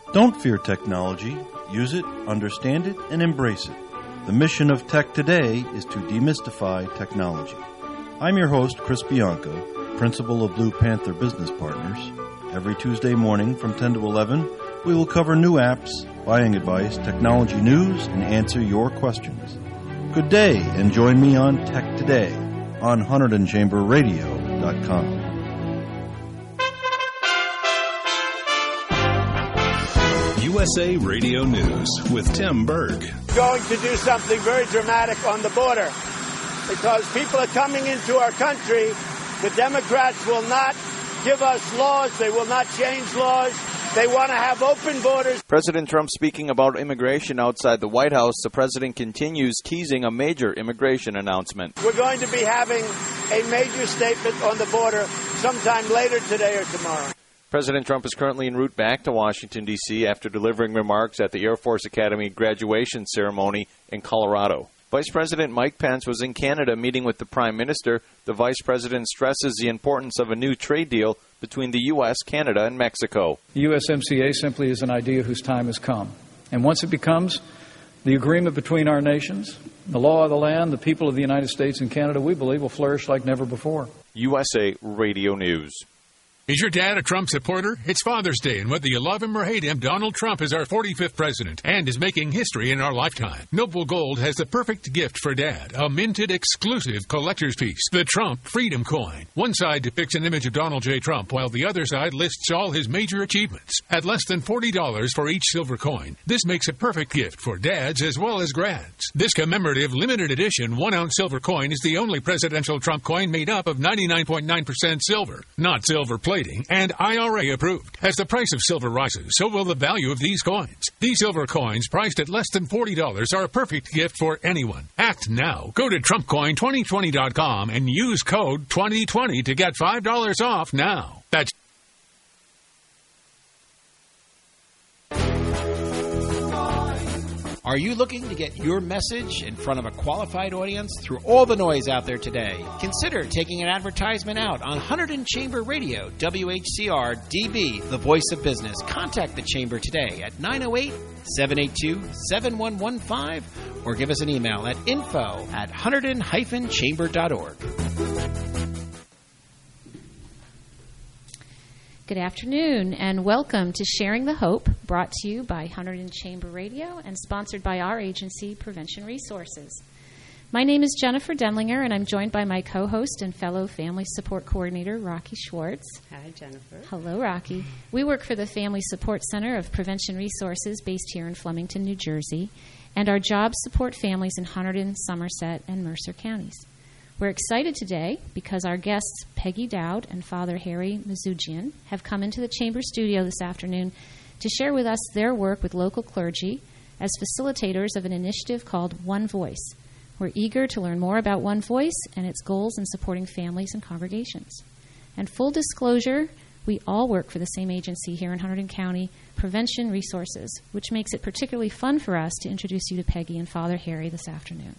Don't fear technology. Use it, understand it, and embrace it. The mission of Tech Today is to demystify technology. I'm your host, Chris Bianco, principal of Blue Panther Business Partners. Every Tuesday morning from 10 to 11, we will cover new apps, buying advice, technology news, and answer your questions. Good day, and join me on Tech Today on HunterdonChamberRadio.com. USA Radio News with Tim Berg. Going to do something very dramatic on the border because people are coming into our country. The Democrats will not give us laws. They will not change laws. They want to have open borders. President Trump speaking about immigration outside the White House. The president continues teasing a major immigration announcement. We're going to be having a major statement on the border sometime later today or tomorrow. President Trump is currently en route back to Washington, D.C. after delivering remarks at the Air Force Academy graduation ceremony in Colorado. Vice President Mike Pence was in Canada meeting with the Prime Minister. The Vice President stresses the importance of a new trade deal between the U.S., Canada, and Mexico. The USMCA simply is an idea whose time has come. And once it becomes the agreement between our nations, the law of the land, the people of the United States and Canada, we believe will flourish like never before. USA Radio News. Is your dad a Trump supporter? It's Father's Day, and whether you love him or hate him, Donald Trump is our 45th president and is making history in our lifetime. Noble Gold has the perfect gift for Dad, a minted exclusive collector's piece, the Trump Freedom Coin. One side depicts an image of Donald J. Trump, while the other side lists all his major achievements. At less than $40 for each silver coin, this makes a perfect gift for dads as well as grads. This commemorative limited edition 1-ounce silver coin is the only presidential Trump coin made up of 99.9% silver, not silver plate, and IRA approved. As the price of silver rises, so will the value of these coins. These silver coins, priced at less than $40, are a perfect gift for anyone. Act now. Go to TrumpCoin2020.com and use code 2020 to get $5 off now. That's Are you looking to get your message in front of a qualified audience through all the noise out there today? Consider taking an advertisement out on Hunterdon Chamber Radio, WHCR-DB, the voice of business. Contact the Chamber today at 908-782-7115 or give us an email at info@hunterdon-chamber.org. Good afternoon, and welcome to Sharing the Hope, brought to you by Hunterdon Chamber Radio and sponsored by our agency, Prevention Resources. My name is Jennifer Denlinger, and I'm joined by my co-host and fellow Family Support Coordinator, Rocky Schwartz. Hi, Jennifer. Hello, Rocky. We work for the Family Support Center of Prevention Resources based here in Flemington, New Jersey, and our jobs support families in Hunterdon, Somerset, and Mercer counties. We're excited today because our guests, Peggy Dowd and Father Harry Mazoujian, have come into the Chamber studio this afternoon to share with us their work with local clergy as facilitators of an initiative called One Voice. We're eager to learn more about One Voice and its goals in supporting families and congregations. And full disclosure, we all work for the same agency here in Hunterdon County, Prevention Resources, which makes it particularly fun for us to introduce you to Peggy and Father Harry this afternoon.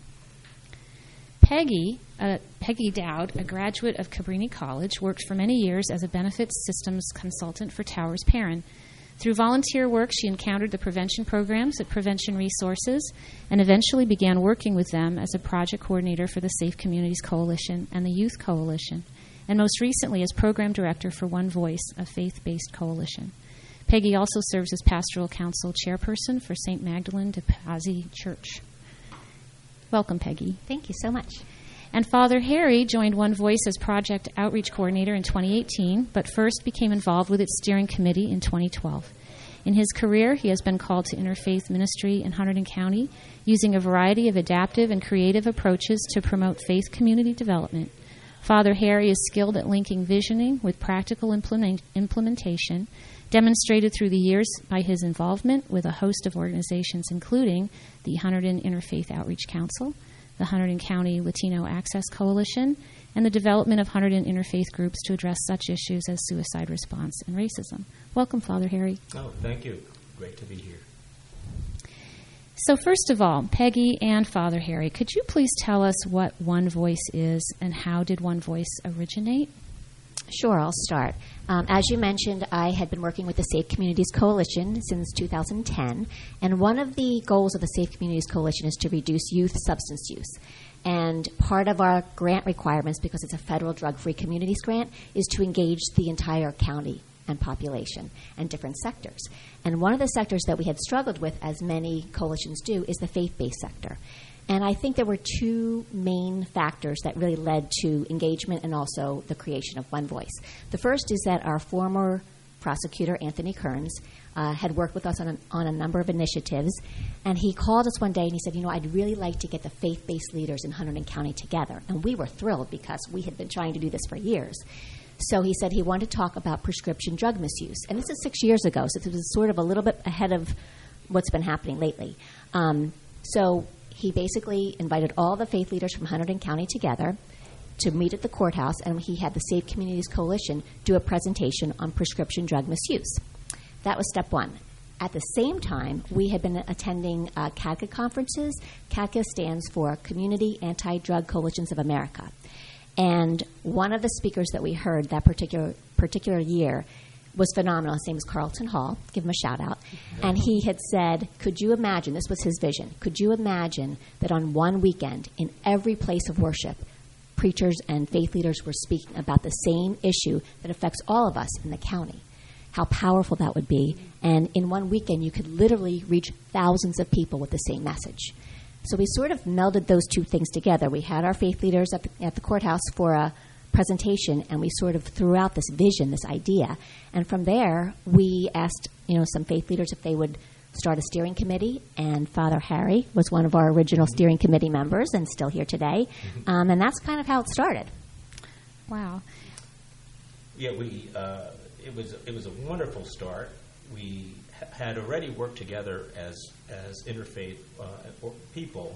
Peggy Dowd, a graduate of Cabrini College, worked for many years as a benefits systems consultant for Towers Perrin. Through volunteer work, she encountered the prevention programs at Prevention Resources and eventually began working with them as a project coordinator for the Safe Communities Coalition and the Youth Coalition, and most recently as program director for One Voice, a faith-based coalition. Peggy also serves as pastoral council chairperson for St. Magdalene de Pazzi Church. Welcome, Peggy. Thank you so much. And Father Harry joined One Voice as Project Outreach Coordinator in 2018, but first became involved with its steering committee in 2012. In his career, he has been called to interfaith ministry in Hunterdon County, using a variety of adaptive and creative approaches to promote faith community development. Father Harry is skilled at linking visioning with practical implementation, demonstrated through the years by his involvement with a host of organizations, including the Hunterdon Interfaith Outreach Council, the Hunterdon County Latino Access Coalition, and the development of Hunterdon interfaith groups to address such issues as suicide response and racism. Welcome, Father Harry. Oh, thank you. Great to be here. So first of all, Peggy and Father Harry, could you please tell us what One Voice is and how did One Voice originate? Sure, I'll start. As you mentioned, I had been working with the Safe Communities Coalition since 2010, and one of the goals of the Safe Communities Coalition is to reduce youth substance use. And part of our grant requirements, because it's a federal drug-free communities grant, is to engage the entire county and population and different sectors. And one of the sectors that we had struggled with, as many coalitions do, is the faith-based sector. And I think there were two main factors that really led to engagement and also the creation of One Voice. The first is that our former prosecutor, Anthony Kearns, had worked with us on a number of initiatives, and he called us one day and he said, I'd really like to get the faith-based leaders in Hunterdon County together. And we were thrilled because we had been trying to do this for years. So he said he wanted to talk about prescription drug misuse. And this is 6 years ago, so it was sort of a little bit ahead of what's been happening lately. So he basically invited all the faith leaders from Hunterdon County together to meet at the courthouse, and he had the Safe Communities Coalition do a presentation on prescription drug misuse. That was step one. At the same time, we had been attending CADCA conferences. CADCA stands for Community Anti-Drug Coalitions of America. And one of the speakers that we heard that particular year was phenomenal. His name is Carlton Hall. Give him a shout out. And he had said, could you imagine, this was his vision, could you imagine that on one weekend in every place of worship, preachers and faith leaders were speaking about the same issue that affects all of us in the county? How powerful that would be. And in one weekend, you could literally reach thousands of people with the same message. So we sort of melded those two things together. We had our faith leaders at the courthouse for a presentation, and we sort of threw out this vision, this idea. And from there, we asked, some faith leaders if they would start a steering committee, and Father Harry was one of our original steering committee members and still here today. And that's kind of how it started. Wow. Yeah, it was a wonderful start. We had already worked together as interfaith people,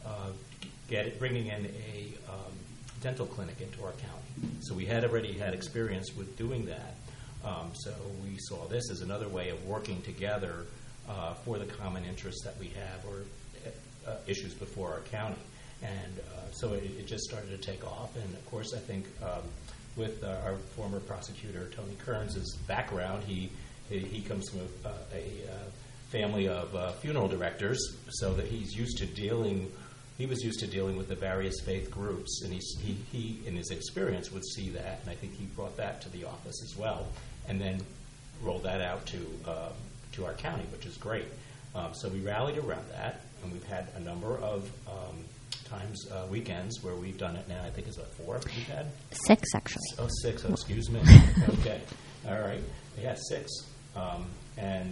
bringing in a dental clinic into our county. So we had already had experience with doing that. So we saw this as another way of working together for the common interests that we have or issues before our county. And so it just started to take off. And, of course, I think with our former prosecutor, Tony Kearns' background, he comes from a family of funeral directors, so that he was used to dealing with the various faith groups, and he in his experience would see that, and I think he brought that to the office as well, and then rolled that out to our county, which is great. So we rallied around that, and we've had a number of times weekends where we've done it now. I think it's about 4 we've had? 6, actually. Oh, 6. Oh, excuse me. Okay. All right. Yeah, 6. And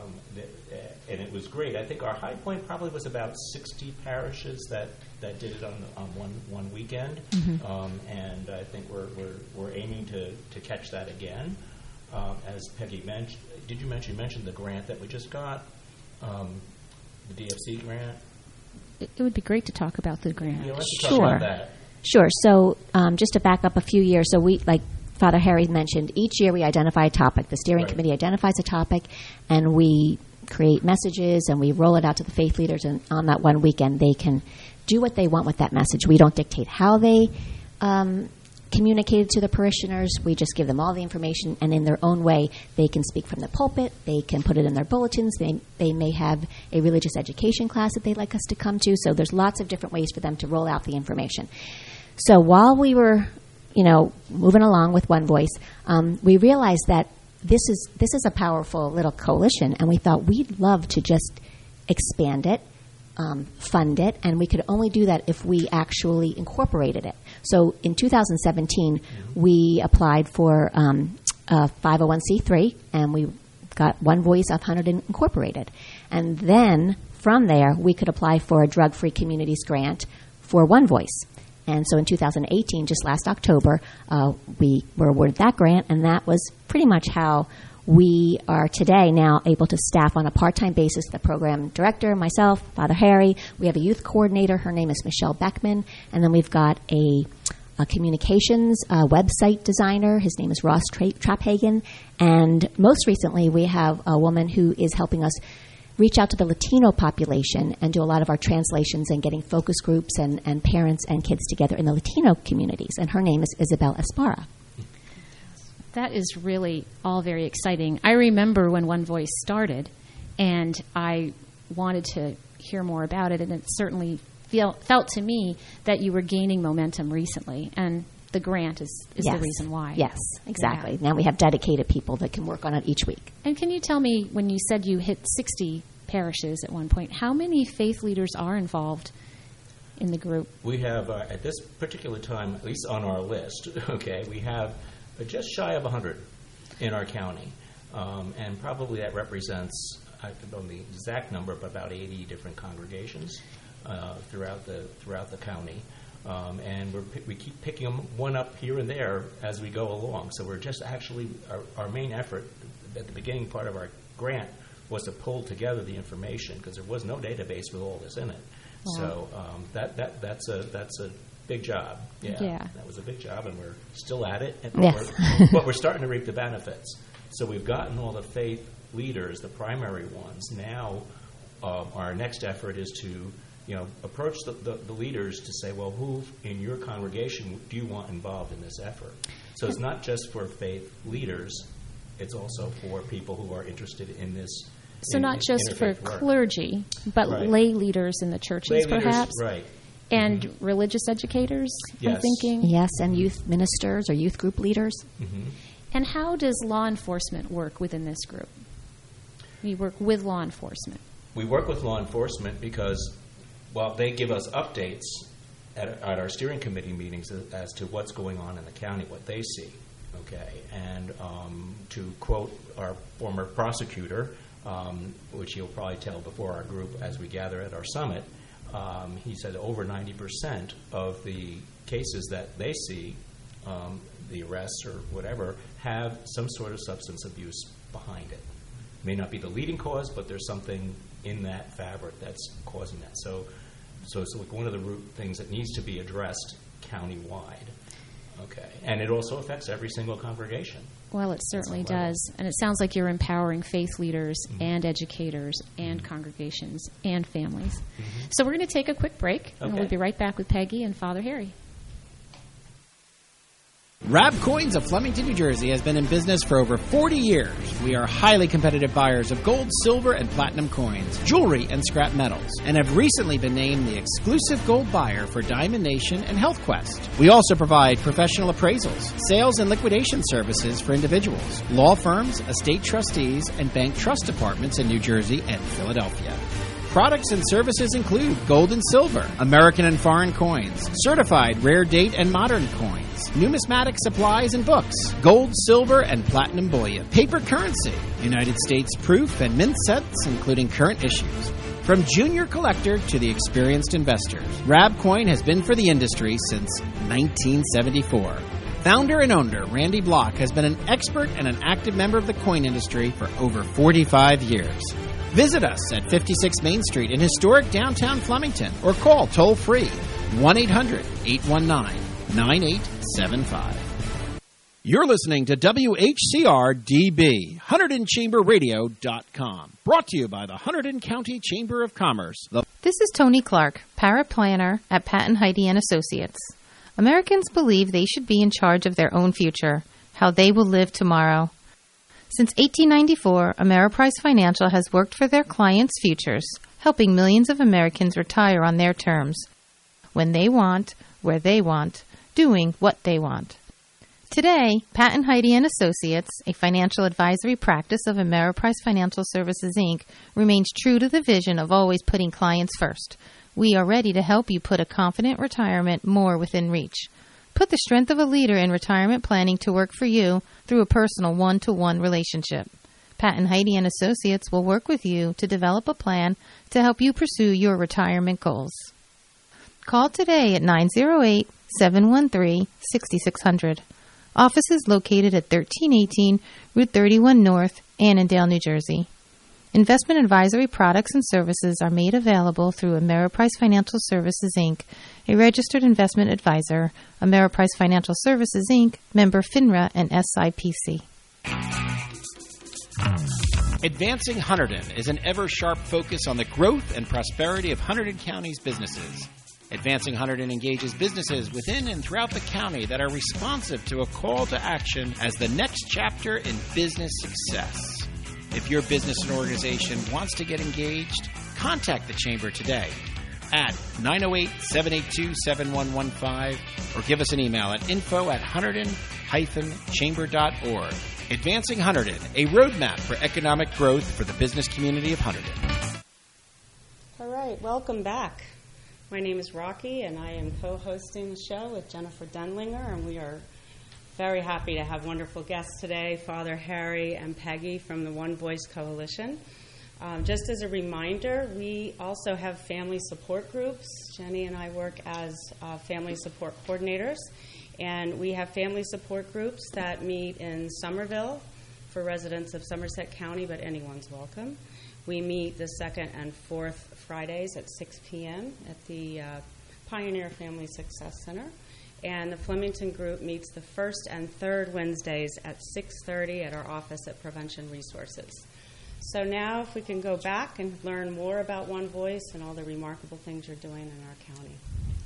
it was great. I think our high point probably was about 60 parishes that did it on one weekend. And I think we're aiming to catch that again. As Peggy mentioned, you mentioned the grant that we just got, the DFC grant? It would be great to talk about the grant. Yeah, let's talk about that. Sure. So just to back up a few years, so we, like Father Harry mentioned, each year we identify a topic. The steering committee identifies a topic, and we create messages, and we roll it out to the faith leaders, and on that one weekend they can do what they want with that message. We don't dictate how they communicate it to the parishioners. We just give them all the information, and in their own way, they can speak from the pulpit. They can put it in their bulletins. They may have a religious education class that they'd like us to come to. So there's lots of different ways for them to roll out the information. So while we were moving along with One Voice, we realized that this is a powerful little coalition, and we thought we'd love to just expand it, fund it, and we could only do that if we actually incorporated it. So in 2017, we applied for a 501c3, and we got One Voice of Hunterdon Incorporated. And then from there, we could apply for a drug-free communities grant for One Voice. And so in 2018, just last October, we were awarded that grant, and that was pretty much how we are today now able to staff on a part-time basis the program director, myself, Father Harry. We have a youth coordinator. Her name is Michelle Beckman. And then we've got a communications website designer. His name is Ross Traphagen. And most recently, we have a woman who is helping us reach out to the Latino population and do a lot of our translations and getting focus groups and parents and kids together in the Latino communities. And her name is Isabel Esparra. That is really all very exciting. I remember when One Voice started, and I wanted to hear more about it, and it certainly felt to me that you were gaining momentum recently, and the grant is the reason why. Yes, exactly. Yeah. Now we have dedicated people that can work on it each week. And can you tell me, when you said you hit 60 parishes at one point, how many faith leaders are involved in the group? We have, at this particular time, at least on our list, okay, we have just shy of 100 in our county. And probably that represents, I don't know the exact number, but about 80 different congregations throughout the county. And we keep picking them one up here and there as we go along. So we're just actually, our main effort at the beginning part of our grant was to pull together the information, because there was no database with all this in it. Wow. So that's a big job. Yeah, that was a big job, and we're still at it. But we're starting to reap the benefits. So we've gotten all the faith leaders, the primary ones. Now our next effort is to approach the leaders to say, well, who in your congregation do you want involved in this effort? So it's not just for faith leaders, it's also for people who are interested in this. So not just for clergy, but lay leaders in the churches, perhaps? Right. And religious educators, yes. I'm thinking? Yes, and youth ministers or youth group leaders. Mm-hmm. And how does law enforcement work within this group? You work with law enforcement. We work with law enforcement because, well, they give us updates at our steering committee meetings as to what's going on in the county, what they see. Okay, and to quote our former prosecutor, which he'll probably tell before our group as we gather at our summit, he said over 90% of the cases that they see, the arrests or whatever, have some sort of substance abuse behind it. May not be the leading cause, but there's something in that fabric that's causing that. So it's like one of the root things that needs to be addressed countywide. Okay, and it also affects every single congregation. Well, it certainly does. And it sounds like you're empowering faith leaders and educators and congregations and families. Mm-hmm. So we're going to take a quick break, and we'll be right back with Peggy and Father Harry. Rab Coins of Flemington, New Jersey has been in business for over 40 years. We are highly competitive buyers of gold, silver, and platinum coins, jewelry, and scrap metals, and have recently been named the exclusive gold buyer for Diamond Nation and Health Quest. We also provide professional appraisals, sales and liquidation services for individuals, law firms, estate trustees, and bank trust departments in New Jersey and Philadelphia. Products and services include gold and silver, American and foreign coins, certified rare date and modern coins, numismatic supplies and books, gold, silver, and platinum bullion, paper currency, United States proof and mint sets, including current issues. From junior collector to the experienced investors, Rab Coin has been for the industry since 1974. Founder and owner Randy Block has been an expert and an active member of the coin industry for over 45 years. Visit us at 56 Main Street in historic downtown Flemington or call toll-free 1-800-819-9875. You're listening to WHCR-DB, HunterdonChamberRadio.com, brought to you by the Hunterdon County Chamber of Commerce. This is Tony Clark, paraplanner at Patton Heide & Associates. Americans believe they should be in charge of their own future, how they will live tomorrow. Since 1894, Ameriprise Financial has worked for their clients' futures, helping millions of Americans retire on their terms, when they want, where they want, doing what they want. Today, Patton Heide & Associates, a financial advisory practice of Ameriprise Financial Services, Inc., remains true to the vision of always putting clients first. We are ready to help you put a confident retirement more within reach. Put the strength of a leader in retirement planning to work for you through a personal one-to-one relationship. Patton Heide & Associates will work with you to develop a plan to help you pursue your retirement goals. Call today at 908-713-6600. Office is located at 1318 Route 31 North, Annandale, New Jersey. Investment advisory products and services are made available through Ameriprise Financial Services, Inc., a registered investment advisor, Ameriprise Financial Services, Inc., member FINRA and SIPC. Advancing Hunterdon is an ever-sharp focus on the growth and prosperity of Hunterdon County's businesses. Advancing Hunterdon engages businesses within and throughout the county that are responsive to a call to action as the next chapter in business success. If your business and organization wants to get engaged, contact the Chamber today at 908-782-7115 or give us an email at info@hunterdon-chamber.org. Advancing Hunterdon, a roadmap for economic growth for the business community of Hunterdon. All right, welcome back. My name is Rocky, and I am co-hosting the show with Jennifer Denlinger, and we are very happy to have wonderful guests today, Father Harry and Peggy from the One Voice Coalition. Just as a reminder, we also have family support groups. Jenny and I work as family support coordinators, and we have family support groups that meet in Somerville for residents of Somerset County, but anyone's welcome. We meet the second and fourth Fridays at 6 p.m. at the Pioneer Family Success Center. And the Flemington group meets the first and third Wednesdays at 6:30 at our office at Prevention Resources. So now if we can go back and learn more about One Voice and all the remarkable things you're doing in our county.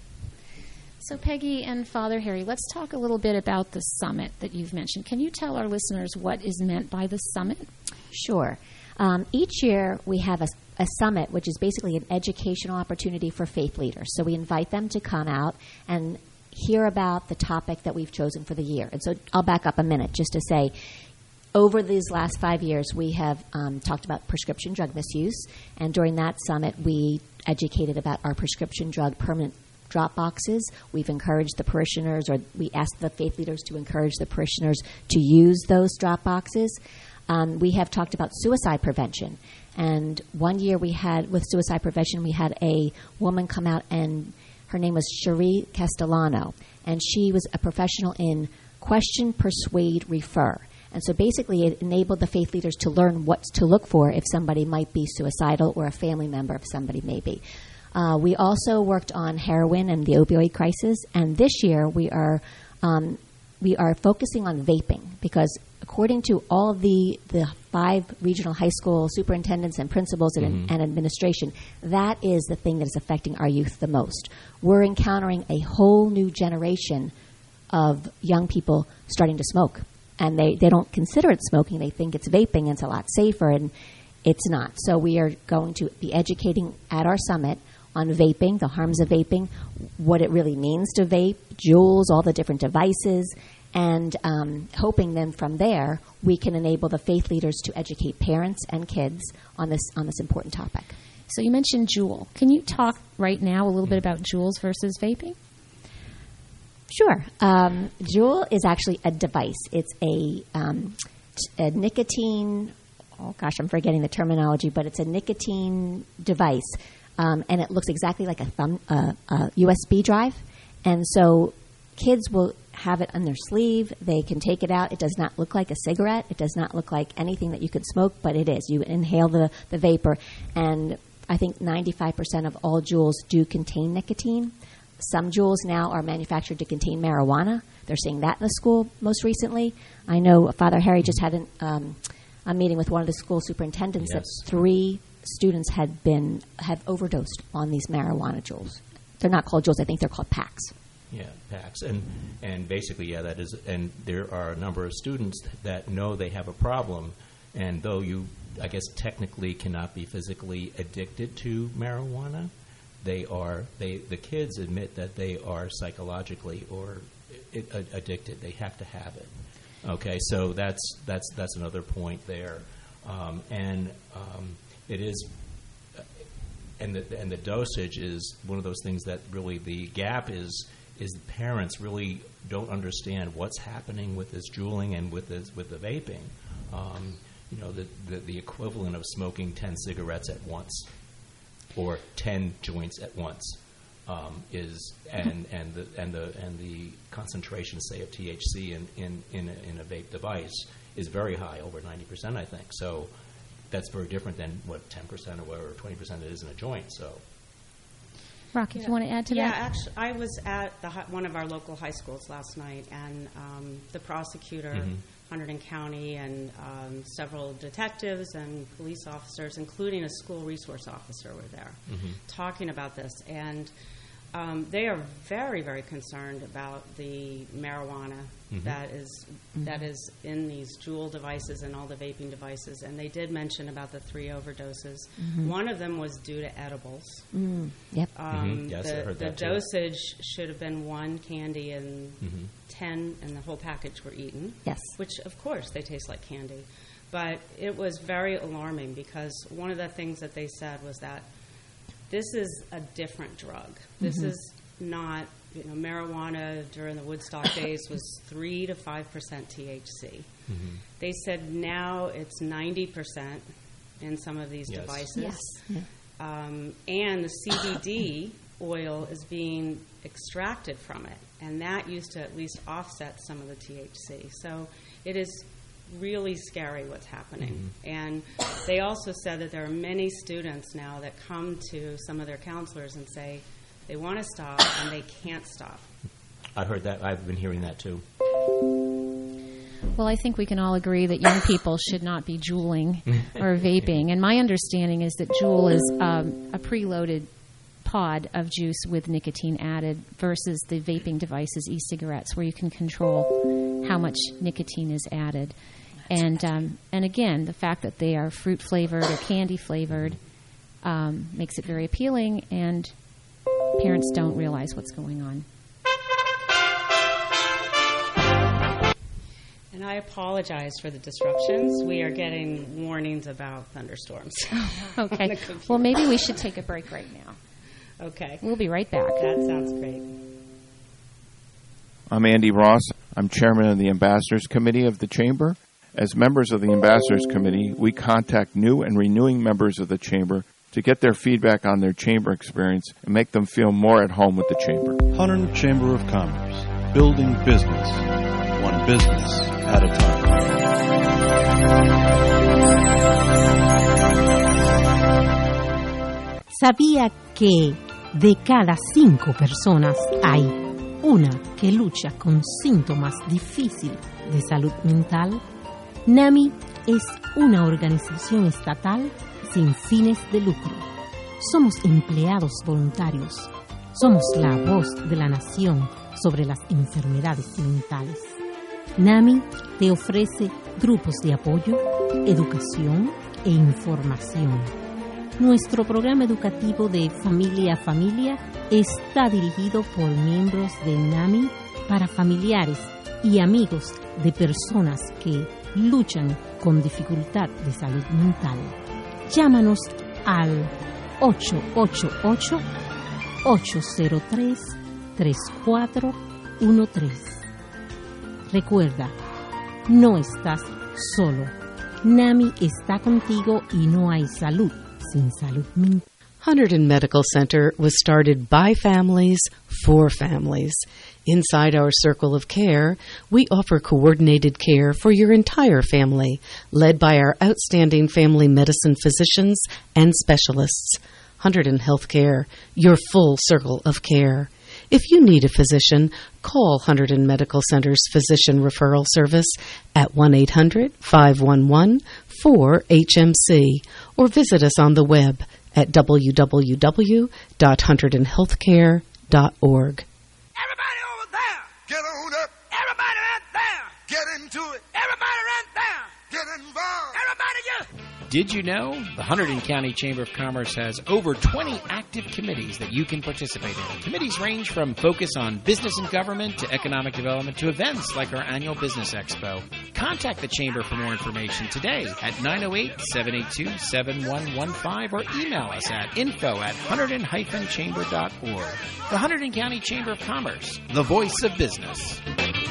So Peggy and Father Harry, let's talk a little bit about the summit that you've mentioned. Can you tell our listeners what is meant by the summit? Sure. Each year we have a summit, which is basically an educational opportunity for faith leaders. So we invite them to come out and hear about the topic that we've chosen for the year. And so I'll back up a minute just to say, over these last 5 years, we have talked about prescription drug misuse. And during that summit, we educated about our prescription drug permanent drop boxes. We've encouraged the parishioners, or we asked the faith leaders to encourage the parishioners to use those drop boxes. We have talked about suicide prevention. And one year we had, with suicide prevention, we had a woman come out, and her name was Cherie Castellano. And she was a professional in question, persuade, refer. And so basically it enabled the faith leaders to learn what to look for if somebody might be suicidal or a family member if somebody may be. We also worked on heroin and the opioid crisis. And this year we are focusing on vaping, because according to all the 5 regional high school superintendents and principals and administration, that is the thing that is affecting our youth the most. We're encountering a whole new generation of young people starting to smoke. And they don't consider it smoking. They think it's vaping, and it's a lot safer, and it's not. So we are going to be educating at our summit on vaping, the harms of vaping, what it really means to vape, Juuls, all the different devices, and hoping then from there we can enable the faith leaders to educate parents and kids on this important topic. So you mentioned Juul. Can you talk right now a little bit about Juuls versus vaping? Sure. Juul is actually a device. It's a nicotine, oh gosh, I'm forgetting the terminology, but it's a nicotine device, and it looks exactly like a USB drive. And so kids will have it on their sleeve. They can take it out. It does not look like a cigarette. It does not look like anything that you could smoke, but it is. You inhale the vapor, and I think 95% of all Juuls do contain nicotine. Some Juuls now are manufactured to contain marijuana. They're seeing that in the school most recently. I know Father Harry just had a meeting with one of the school superintendents that 3 students have overdosed on these marijuana Juuls. They're not called Juuls. I think they're called packs. Yeah, packs. And basically, yeah, that is. And there are a number of students that know they have a problem, and though you, I guess, technically cannot be physically addicted to marijuana, the kids admit that they are psychologically or addicted. They have to have it. Okay, so that's another point there, it is, and the dosage is one of those things that really the gap is the parents really don't understand what's happening with this juuling and with the vaping. The equivalent of smoking 10 cigarettes at once, or 10 joints at once, is the concentration, say, of THC in a vape device is very high, over 90%, I think. So that's very different than what 10% or whatever 20% it is in a joint. So, Rocky, do you want to add to that? Yeah, actually, I was at one of our local high schools last night, and the prosecutor, Hunterdon County, and several detectives and police officers, including a school resource officer, were there talking about this. And They are very, very concerned about the marijuana that is in these Juul devices and all the vaping devices. And they did mention about the 3 overdoses. One of them was due to edibles. Yep. Yes, I heard that the dosage should have been 1 candy and 10, and the whole package were eaten. Yes. Which, of course, they taste like candy. But it was very alarming because one of the things that they said was that this is a different drug. This is not, marijuana during the Woodstock days was 3 to 5% THC. They said now it's 90% in some of these devices. Yes. And the CBD oil is being extracted from it, and that used to at least offset some of the THC. So it is really scary what's happening. And they also said that there are many students now that come to some of their counselors and say they want to stop and they can't stop. I heard that. I've been hearing that too. Well, I think we can all agree that young people should not be juuling or vaping. And my understanding is that Juul is a preloaded pod of juice with nicotine added versus the vaping devices, e-cigarettes, where you can control how much nicotine is added. And again, the fact that they are fruit flavored or candy flavored makes it very appealing, and parents don't realize what's going on. And I apologize for the disruptions. We are getting warnings about thunderstorms. Okay. Well, maybe we should take a break right now. Okay. We'll be right back. That sounds great. I'm Andy Ross. I'm chairman of the Ambassadors Committee of the Chamber. As members of the Ambassadors Committee, we contact new and renewing members of the Chamber to get their feedback on their Chamber experience and make them feel more at home with the Chamber. Hunterdon Chamber of Commerce, building business, one business at a time. ¿Sabía que de cada 5 personas hay una que lucha con síntomas difíciles de salud mental? NAMI es una organización estatal sin fines de lucro. Somos empleados voluntarios. Somos la voz de la nación sobre las enfermedades mentales. NAMI te ofrece grupos de apoyo, educación e información. Nuestro programa educativo de Familia a Familia está dirigido por miembros de NAMI para familiares y amigos de personas que luchan con dificultad de salud mental. Llámanos al 888-803-3413. Recuerda, no estás solo. NAMI está contigo y no hay salud sin salud mental. Hunterdon Medical Center was started by families for families. Inside our circle of care, we offer coordinated care for your entire family, led by our outstanding family medicine physicians and specialists. Hunterdon Healthcare, your full circle of care. If you need a physician, call Hunterdon Medical Center's Physician Referral Service at 1-800-511-4HMC or visit us on the web at www.hunterdonhealthcare.org. Everybody over there, get on up. Everybody right there, get into it. Everybody right there, get involved. Everybody just... Did you know the Hunterdon County Chamber of Commerce has over 20 active committees that you can participate in? Committees range from focus on business and government to economic development to events like our annual Business Expo. Contact the Chamber for more information today at 908-782-7115 or email us at info@hunterdon-chamber.org. The Hunterdon County Chamber of Commerce, the voice of business.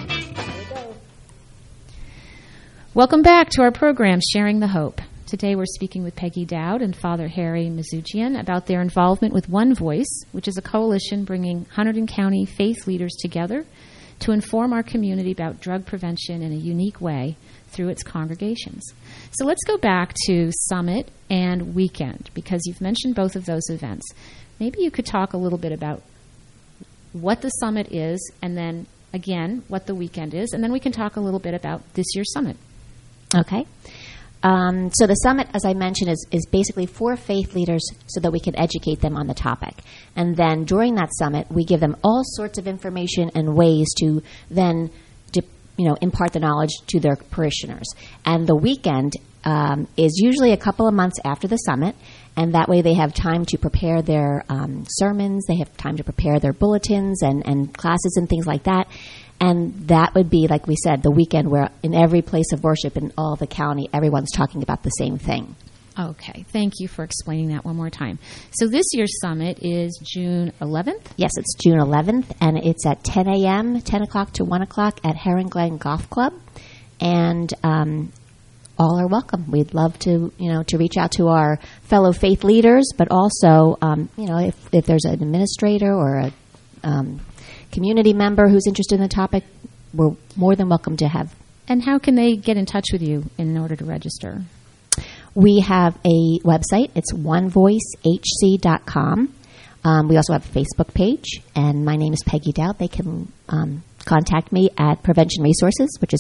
Welcome back to our program, Sharing the Hope. Today we're speaking with Peggy Dowd and Father Harry Mazouchian about their involvement with One Voice, which is a coalition bringing Hunterdon County faith leaders together to inform our community about drug prevention in a unique way through its congregations. So let's go back to Summit and Weekend, because you've mentioned both of those events. Maybe you could talk a little bit about what the Summit is, and then, again, what the Weekend is, and then we can talk a little bit about this year's Summit. Okay. So the summit, as I mentioned, is basically for faith leaders so that we can educate them on the topic. And then during that summit, we give them all sorts of information and ways to then impart the knowledge to their parishioners. And the weekend is usually a couple of months after the summit, and that way they have time to prepare their sermons, they have time to prepare their bulletins and classes and things like that. And that would be, like we said, the weekend where in every place of worship in all the county, everyone's talking about the same thing. Okay. Thank you for explaining that one more time. So this year's summit is June 11th? Yes, it's June 11th, and it's at 10 a.m., 10 o'clock to 1 o'clock at Heron Glen Golf Club. And all are welcome. We'd love to reach out to our fellow faith leaders, but also, if there's an administrator or a community member who's interested in the topic, we're more than welcome to have. And how can they get in touch with you in order to register? We have a website. It's onevoicehc.com. We also have a Facebook page, and my name is Peggy Dowd. They can contact me at Prevention Resources, which is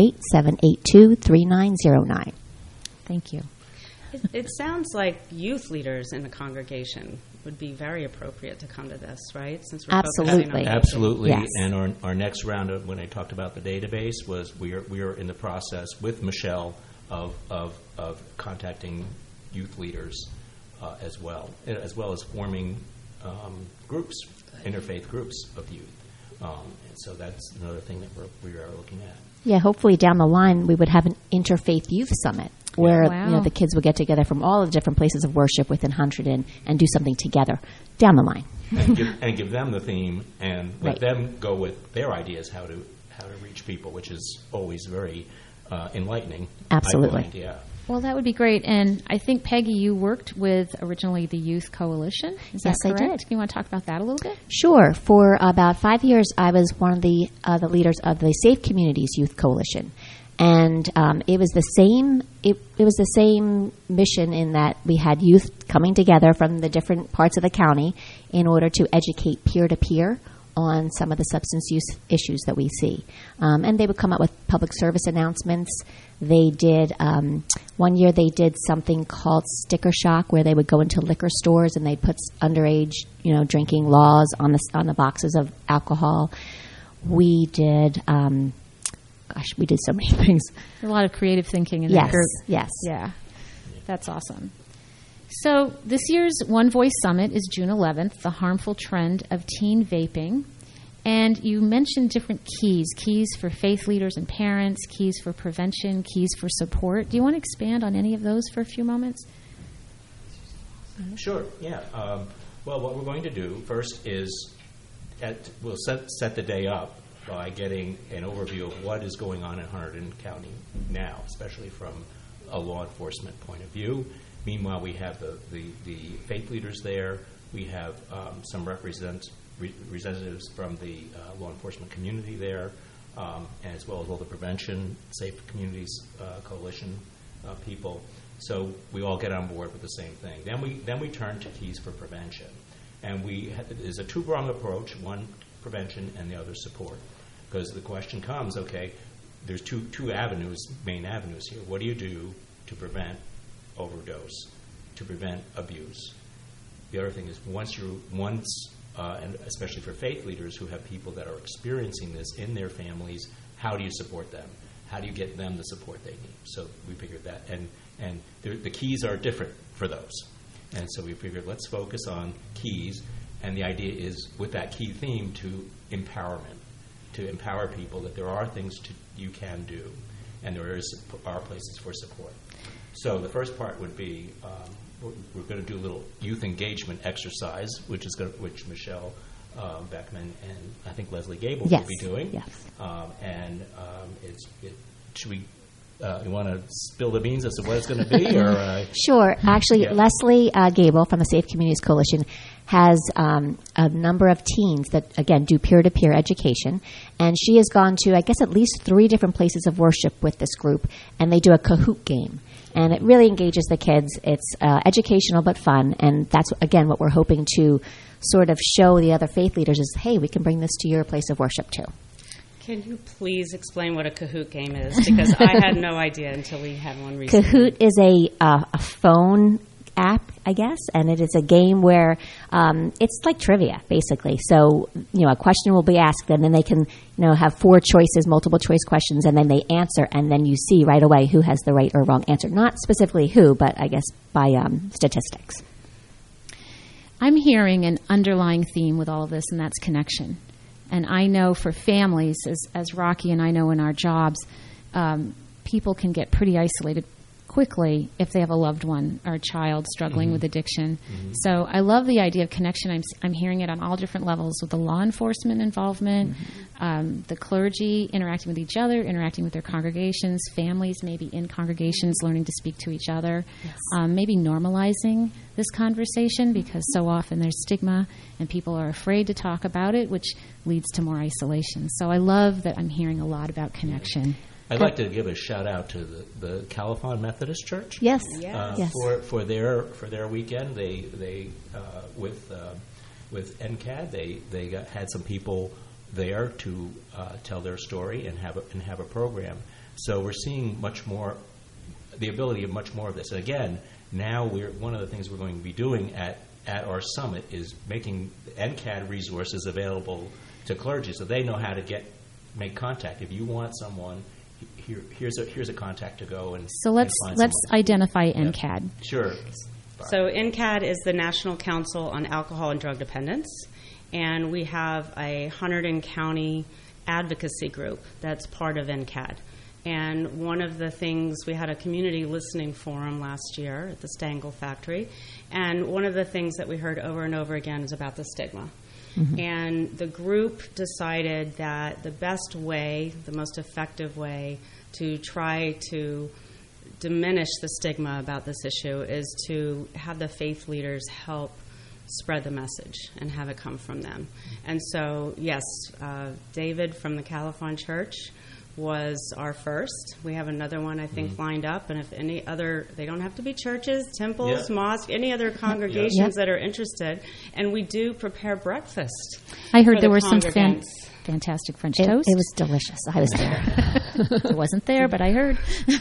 908-782-3909. Thank you. It sounds like youth leaders in the congregation would be very appropriate to come to this, right? Since we're focusing on Absolutely. Yes. And our next round of, when I talked about the database, was we are in the process with Michelle of contacting youth leaders as well as forming groups, interfaith groups of youth. And so that's another thing that we are looking at. Yeah, hopefully down the line we would have an interfaith youth summit where the kids would get together from all the different places of worship within Hunterdon and do something together down the line. and give them the theme and let them go with their ideas how to reach people, which is always very enlightening. Absolutely. I find, yeah. Well, that would be great. And I think, Peggy, you worked with originally the Youth Coalition. Is Yes, that correct? I did. Do you want to talk about that a little bit? Sure. For about 5 years, I was one of the leaders of the Safe Communities Youth Coalition, and it was the same. It was the same mission in that we had youth coming together from the different parts of the county in order to educate peer to peer on some of the substance use issues that we see. And they would come up with public service announcements. They did, one year they did something called Sticker Shock, where they would go into liquor stores and they'd put underage, drinking laws on the boxes of alcohol. We did, we did so many things. A lot of creative thinking in Yes, that group. yes. Yeah, that's awesome. So this year's One Voice Summit is June 11th, the harmful trend of teen vaping. And you mentioned different keys for faith leaders and parents, keys for prevention, keys for support. Do you want to expand on any of those for a few moments? Sure, yeah. Well, what we're going to do first is we'll set the day up by getting an overview of what is going on in Hunterdon County now, especially from a law enforcement point of view. Meanwhile, we have the faith leaders there. We have some representatives from the law enforcement community there, as well as all the Prevention Safe Communities Coalition people. So we all get on board with the same thing. Then we turn to keys for prevention, and there's a two-pronged approach: one prevention and the other support. Because the question comes, okay, there's two main avenues here. What do you do to prevent overdose, to prevent abuse? The other thing is and especially for faith leaders who have people that are experiencing this in their families, how do you support them? How do you get them the support they need? So we figured that, and the keys are different for those. And so we figured let's focus on keys, and the idea is with that key theme to empowerment, to empower people that there are things you can do, and there are places for support. So the first part would be we're going to do a little youth engagement exercise, which Michelle Beckman and I think Leslie Gable will be doing. Yes. Should we? You want to spill the beans as to what it's going to be, or Sure. Actually, Leslie Gable from the Safe Communities Coalition has a number of teens that, again, do peer-to-peer education. And she has gone to, I guess, at least 3 different places of worship with this group, and they do a Kahoot game. And it really engages the kids. It's educational but fun, and that's, again, what we're hoping to sort of show the other faith leaders is, hey, we can bring this to your place of worship, too. Can you please explain what a Kahoot game is? Because I had no idea until we had one recently. Kahoot is a phone app, I guess, and it is a game where it's like trivia, basically. So, a question will be asked, and then they can, have 4 choices, multiple choice questions, and then they answer, and then you see right away who has the right or wrong answer. Not specifically who, but I guess by statistics. I'm hearing an underlying theme with all of this, and that's connection. And I know for families, as Rocky and I know in our jobs, people can get pretty isolated quickly if they have a loved one or a child struggling with addiction. So I love the idea of connection. I'm hearing it on all different levels with the law enforcement involvement, the clergy interacting with each other, interacting with their congregations, families maybe in congregations learning to speak to each other, maybe normalizing this conversation because so often there's stigma and people are afraid to talk about it, which leads to more isolation. So I love that I'm hearing a lot about connection. I'd like to give a shout out to the Califon Methodist Church. Yes. For their weekend, they with NCAD they had some people there to tell their story and have a program. So we're seeing much more, the ability of much more of this. And again, now one of the things we're going to be doing at our summit is making NCAD resources available to clergy, so they know how to make contact. If you want someone, here's a contact to go and so let's identify NCAD. Yeah. Sure. So NCAD is the National Council on Alcohol and Drug Dependence, and we have a Hunterdon County advocacy group that's part of NCAD. And one of the things, we had a community listening forum last year at the Stangl factory, and one of the things that we heard over and over again is about the stigma. And the group decided that the best way, the most effective way to try to diminish the stigma about this issue is to have the faith leaders help spread the message and have it come from them. And so, yes, David from the Califon Church was our first. We have another one, I think, lined up. And if any other, they don't have to be churches, temples, mosques, any other congregations that are interested. And we do prepare breakfast. I heard there were some fantastic French toast. It was delicious. I was there. I wasn't there, but I heard.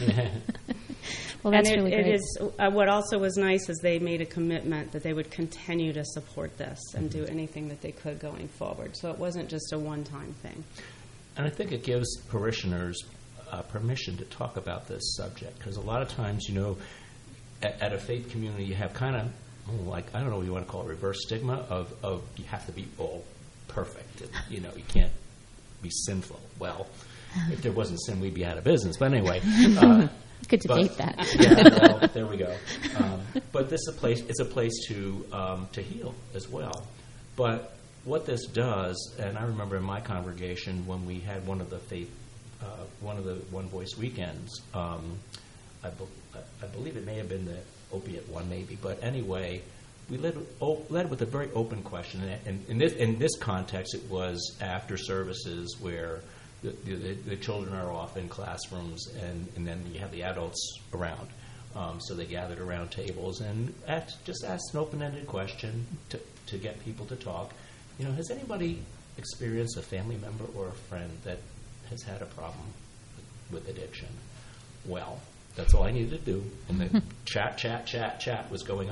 Well, that's and really great. It is, what also was nice is they made a commitment that they would continue to support this and do anything that they could going forward. So it wasn't just a one-time thing. And I think it gives parishioners permission to talk about this subject, because a lot of times, at a faith community, you have kind of, I don't know what you want to call it, reverse stigma of you have to be all perfect. And, you can't be sinful. Well, if there wasn't sin, we'd be out of business. But anyway. Could debate that. Yeah, well, there we go. But it's a place to heal as well. But what this does, and I remember in my congregation when we had one of the One Voice weekends, I believe it may have been the opiate one, maybe, but anyway, we led with a very open question, and in this context, it was after services where the children are off in classrooms, and then you have the adults around. So they gathered around tables and just asked an open-ended question to get people to talk. Has anybody experienced a family member or a friend that has had a problem with addiction? Well, that's all I needed to do. And the chat was going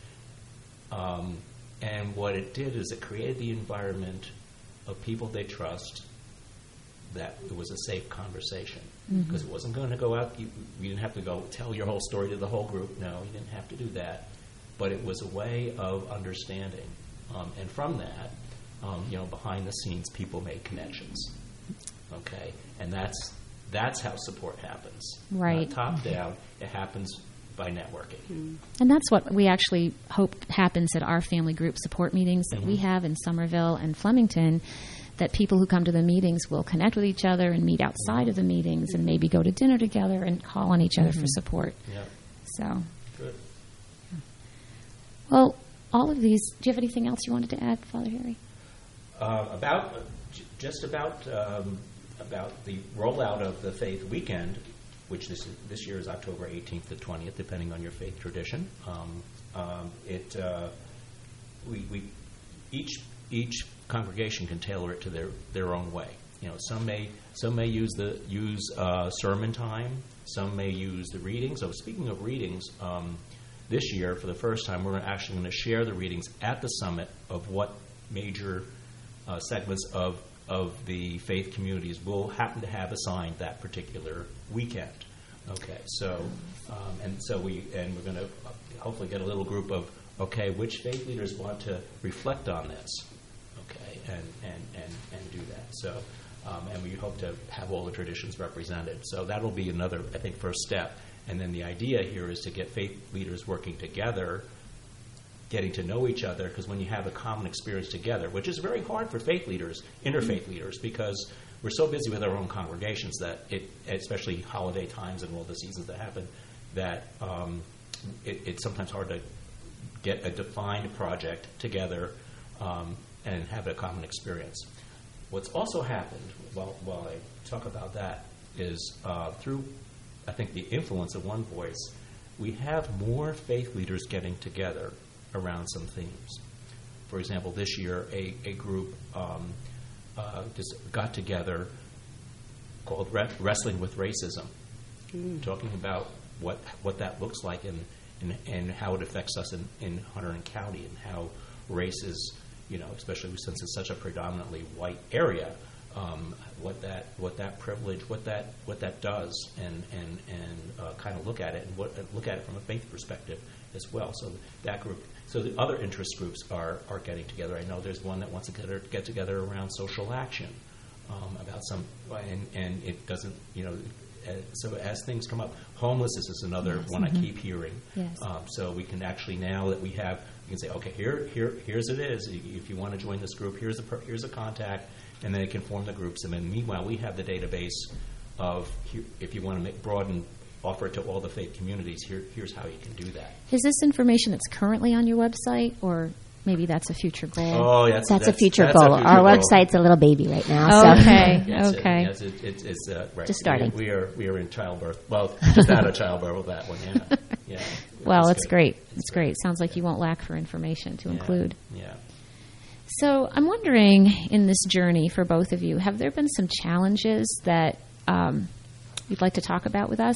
on. And what it did is it created the environment of people they trust, that it was a safe conversation. Because it wasn't going to go out, you didn't have to go tell your whole story to the whole group. No, you didn't have to do that. But it was a way of understanding. And from that, behind the scenes, people made connections. Okay? And that's how support happens. Right. Top down, it happens by networking. And that's what we actually hope happens at our family group support meetings that we have in Somerville and Flemington, that people who come to the meetings will connect with each other and meet outside of the meetings and maybe go to dinner together and call on each other for support. Yeah. So. Good. Well, all of these, do you have anything else you wanted to add, Father Harry? About the rollout of the Faith Weekend, which this year is October 18th to 20th, depending on your faith tradition. Each congregation can tailor it to their own way. Some may use sermon time. Some may use the readings. So speaking of readings, this year for the first time we're actually going to share the readings at the summit of what major segments of the faith communities will happen to have assigned that particular weekend. Okay, so we're going to hopefully get a little group of which faith leaders want to reflect on this, and do that. So, and we hope to have all the traditions represented. So that'll be another, I think, first step. And then the idea here is to get faith leaders working together, getting to know each other, because when you have a common experience together, which is very hard for faith leaders, interfaith leaders, because we're so busy with our own congregations that especially holiday times and all the seasons that happen, that it's sometimes hard to get a defined project together and have a common experience. What's also happened, while I talk about that, is through, I think, the influence of One Voice, we have more faith leaders getting together around some themes. For example, this year, a group just got together called Wrestling with Racism, talking about what that looks like and how it affects us in Hunterdon County, and how race is, especially since it's such a predominantly white area, what that privilege, what that does, and kind of look at it from a faith perspective as well. So that group, so the other interest groups are getting together. I know there's one that wants to get together around social action, about some, and it doesn't, so as things come up, homelessness is another one I keep hearing. Yes. So we can actually, now that we have, you can say, okay, here's it is. If you want to join this group, here's a contact, and then it can form the groups. And then meanwhile, we have the database of, if you want to broaden, offer it to all the faith communities, here's how you can do that. Is this information that's currently on your website, or maybe that's a future goal? Oh, that's a future goal. Our website's a little baby right now. Oh, so. Okay, okay. Yes, it's right. Just starting. We are in childbirth. Well, just out of childbirth with that one. Yeah. Well, it's great. It's great. Sounds like you won't lack for information to include. Yeah. So I'm wondering, in this journey for both of you, have there been some challenges that you'd like to talk about with us?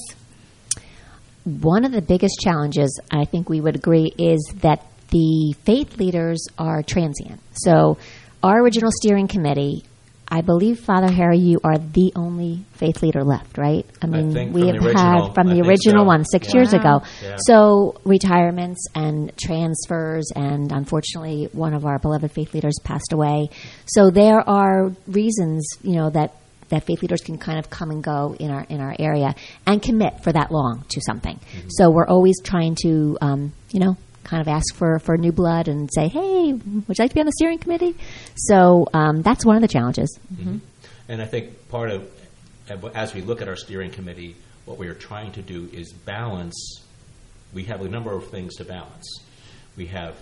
One of the biggest challenges, I think we would agree, is that the faith leaders are transient. So our original steering committee, I believe, Father Harry, you are the only faith leader left, right? I mean, we have had from the original one 6 years ago. Yeah. So retirements and transfers, and unfortunately one of our beloved faith leaders passed away. So there are reasons, that faith leaders can kind of come and go in our area and commit for that long to something. Mm-hmm. So we're always trying to, kind of ask for new blood and say, hey, would you like to be on the steering committee? So that's one of the challenges. Mm-hmm. And I think part of, as we look at our steering committee, what we are trying to do is balance. We have a number of things to balance. We have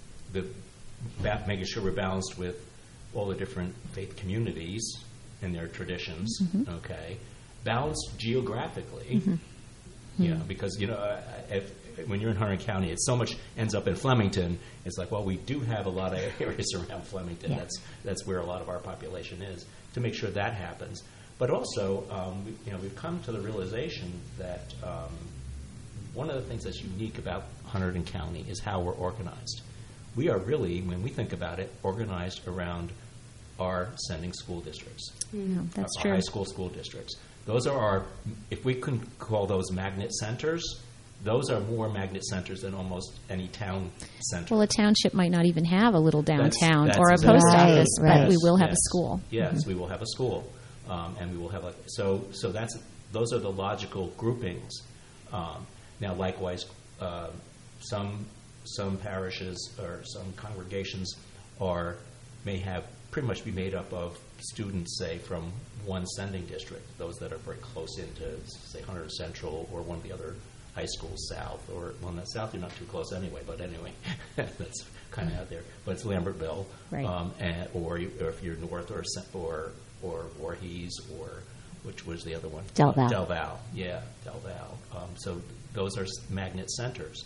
making sure we're balanced with all the different faith communities and their traditions, okay? Balanced geographically, because, when you're in Hunterdon County, it's so much ends up in Flemington. It's like, well, we do have a lot of areas around Flemington. Yeah. That's where a lot of our population is, to make sure that happens. But also, we've come to the realization that one of the things that's unique about Hunterdon County is how we're organized. We are really, when we think about it, organized around our sending school districts. That's our true. High school districts. Those are our, if we can call those magnet centers, those are more magnet centers than almost any town center. Well, a township might not even have a little downtown That's or a exactly post right. office, but we will have a school. Yes, we will have a school, and we will have so those are the logical groupings. Now, likewise, some parishes or some congregations may have pretty much be made up of students, say, from one sending district, those that are very close into, say, Hunterdon Central or one of the other high schools south, or, well, not south, you're not too close anyway, but anyway, that's kind of out there. But it's Lambertville, right. Or if you're north, or Voorhees, or which was the other one? Del Val. Del Val, yeah, Del Val. So those are magnet centers.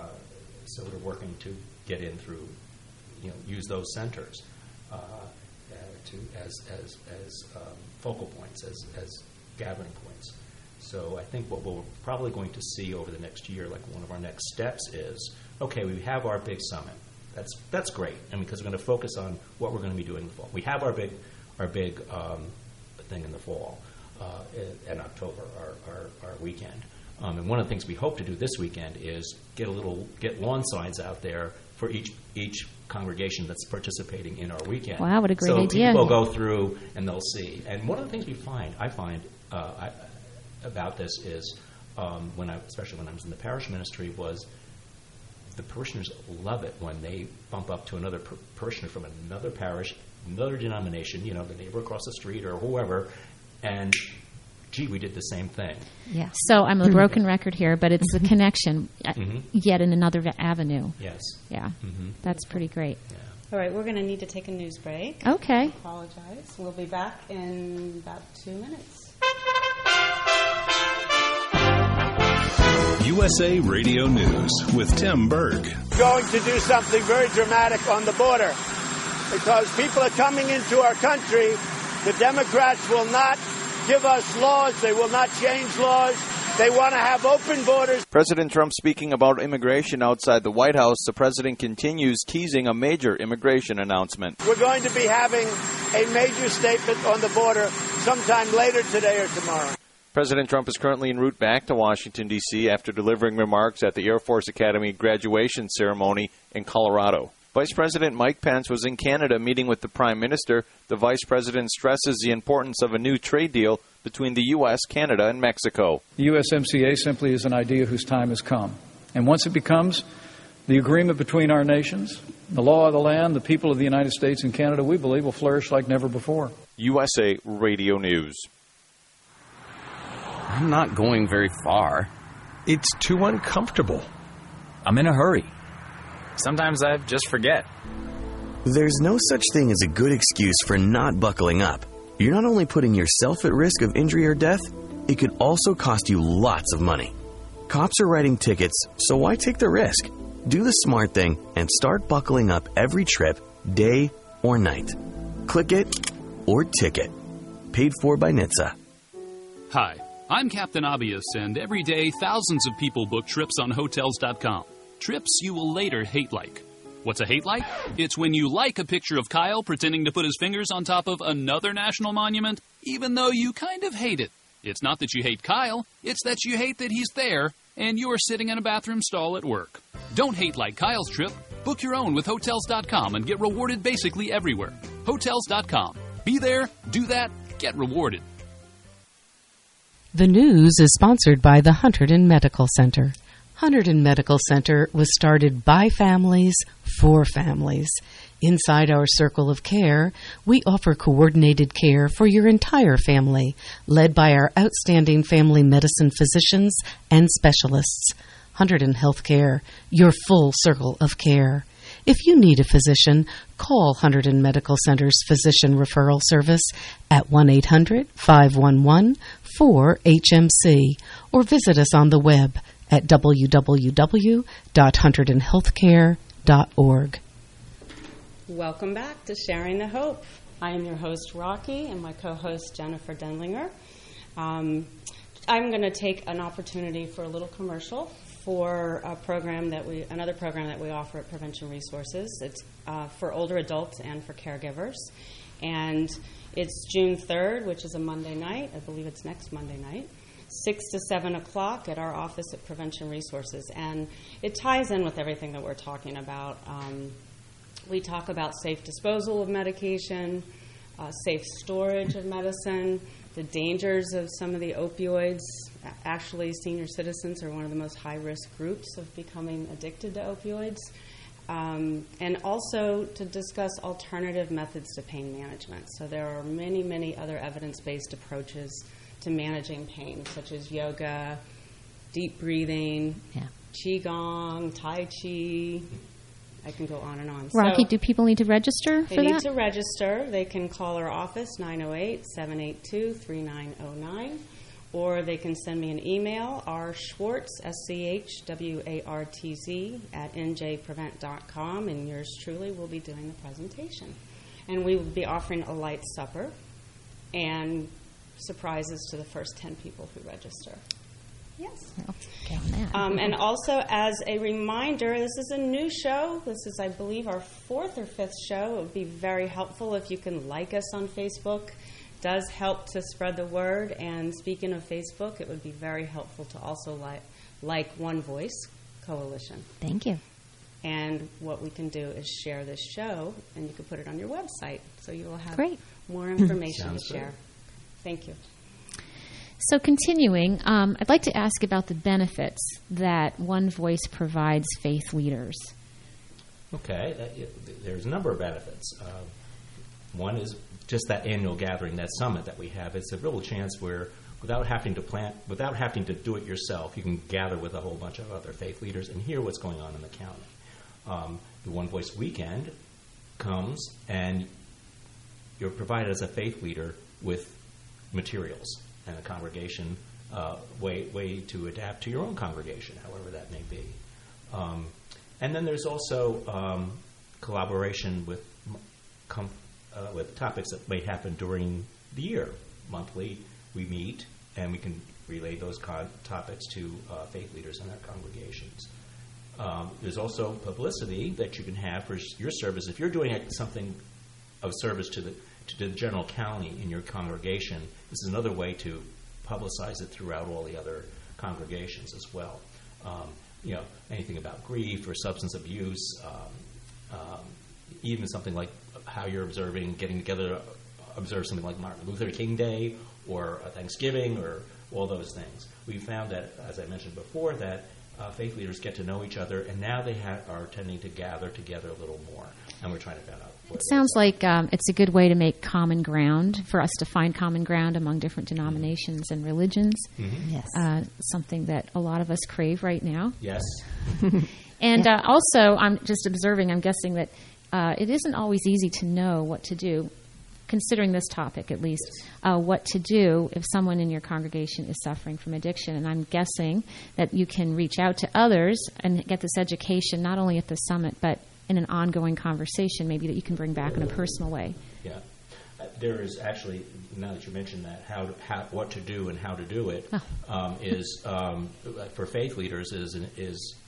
So we're working to get in through, use those centers. as focal points, as gathering points. So I think what we're probably going to see over the next year, like one of our next steps is, okay, we have our big summit. That's great, and because we're going to focus on what we're going to be doing in the fall. We have our big thing in the fall, in October, our weekend. And one of the things we hope to do this weekend is get lawn signs out there for each congregation that's participating in our weekend. Wow, what a great idea. So people go through and they'll see. And one of the things I find about this is, especially when I was in the parish ministry, was the parishioners love it when they bump up to another parishioner from another parish, another denomination, the neighbor across the street or whoever, and gee, we did the same thing. Yeah. So I'm a broken record here, but it's a connection yet in another avenue. Yes. Yeah. That's pretty great. Yeah. All right, we're going to need to take a news break. Okay. I apologize. We'll be back in about 2 minutes. USA Radio News with Tim Berg. We're going to do something very dramatic on the border because people are coming into our country. The Democrats will not give us laws. They will not change laws. They want to have open borders. President Trump speaking about immigration outside the White House. The president continues teasing a major immigration announcement. We're going to be having a major statement on the border sometime later today or tomorrow. President Trump is currently en route back to Washington, D.C. after delivering remarks at the Air Force Academy graduation ceremony in Colorado. Vice President Mike Pence was in Canada meeting with the Prime Minister. The Vice President stresses the importance of a new trade deal between the U.S., Canada, and Mexico. The USMCA simply is an idea whose time has come. And once it becomes the agreement between our nations, the law of the land, the people of the United States and Canada, we believe will flourish like never before. USA Radio News. I'm not going very far. It's too uncomfortable. I'm in a hurry. Sometimes I just forget. There's no such thing as a good excuse for not buckling up. You're not only putting yourself at risk of injury or death, it could also cost you lots of money. Cops are writing tickets, so why take the risk? Do the smart thing and start buckling up every trip, day or night. Click it or ticket. Paid for by NHTSA. Hi, I'm Captain Obvious, and every day thousands of people book trips on Hotels.com. Trips you will later hate like. What's a hate like? It's when you like a picture of Kyle pretending to put his fingers on top of another national monument, even though you kind of hate it. It's not that you hate Kyle, it's that you hate that he's there and you're sitting in a bathroom stall at work. Don't hate like Kyle's trip. Book your own with Hotels.com and get rewarded basically everywhere. Hotels.com. Be there, do that, get rewarded. The news is sponsored by the Hunterdon Medical Center. Hunterdon Medical Center was started by families for families. Inside our circle of care, we offer coordinated care for your entire family, led by our outstanding family medicine physicians and specialists. Hunterdon Healthcare, your full circle of care. If you need a physician, call Hunterdon Medical Center's Physician Referral Service at 1-800-511-4HMC or visit us on the web at www.hunterdonhealthcare.org. Welcome back to Sharing the Hope. I am your host, Rocky, and my co-host, Jennifer Denlinger. I'm going to take an opportunity for a little commercial for another program that we offer at Prevention Resources. It's for older adults and for caregivers. And it's June 3rd, which is a Monday night. I believe it's next Monday night. 6 to 7 o'clock at our office at Prevention Resources. And it ties in with everything that we're talking about. We talk about safe disposal of medication, safe storage of medicine, the dangers of some of the opioids. Actually, senior citizens are one of the most high-risk groups of becoming addicted to opioids. And also to discuss alternative methods to pain management. So there are many, many other evidence-based approaches to managing pain, such as yoga, deep breathing, qigong, tai chi. I can go on and on. Rocky, do people need to register for that? They need to register. They can call our office, 908-782-3909, or they can send me an email, rschwartz, schwartz, @njprevent.com, and yours truly will be doing the presentation. And we will be offering a light supper and surprises to the first 10 people who register. Yes. And also, as a reminder, this is a new show. This is, I believe, our 4th or 5th show. It would be very helpful if you can like us on Facebook. It does help to spread the word. And speaking of Facebook, it would be very helpful to also like One Voice Coalition. Thank you. And what we can do is share this show, and you can put it on your website, so you will have more information to share. Thank you. So continuing, I'd like to ask about the benefits that One Voice provides faith leaders. Okay, there's a number of benefits. One is just that annual gathering, that summit that we have. It's a real chance where, without having to do it yourself, you can gather with a whole bunch of other faith leaders and hear what's going on in the county. The One Voice Weekend comes, and you're provided as a faith leader with materials and a congregation way to adapt to your own congregation, however that may be. And then there's also collaboration with topics that may happen during the year. Monthly, we meet, and we can relay those topics to faith leaders in our congregations. There's also publicity that you can have for your service. If you're doing something of service to the general county in your congregation, this is another way to publicize it throughout all the other congregations as well. Anything about grief or substance abuse, even something like how you're getting together to observe something like Martin Luther King Day or Thanksgiving or all those things. We found that, as I mentioned before, that faith leaders get to know each other, and now they are tending to gather together a little more, and we're trying to find out. It sounds like it's a good way to make common ground, for us to find common ground among different denominations and religions. Mm-hmm. Yes. Something that a lot of us crave right now. Yes. And also, I'm just observing, I'm guessing that it isn't always easy to know what to do, considering this topic at least, what to do if someone in your congregation is suffering from addiction. And I'm guessing that you can reach out to others and get this education not only at the summit, but in an ongoing conversation, maybe that you can bring back in a personal way. Yeah. There is actually, now that you mentioned that, what to do and how to do it is for faith leaders is an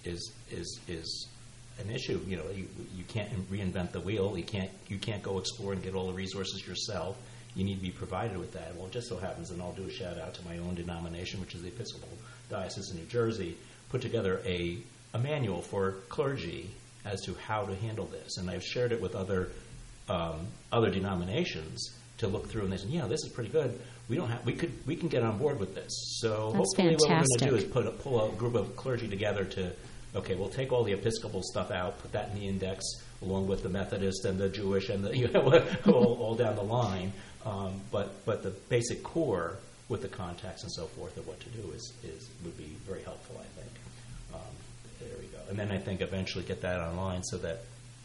issue. You can't reinvent the wheel. You can't go explore and get all the resources yourself. You need to be provided with that. Well, it just so happens, and I'll do a shout out to my own denomination, which is the Episcopal Diocese of New Jersey, put together a manual for clergy as to how to handle this, and I've shared it with other denominations to look through, and they said, "Yeah, this is pretty good. We can get on board with this." So that's hopefully, fantastic. what we're going to do is pull a group of clergy together to, okay, we'll take all the Episcopal stuff out, put that in the index, along with the Methodist and the Jewish and the all down the line. But the basic core with the context and so forth of what to do would be very helpful, I think. There we go. And then I think eventually get that online so that,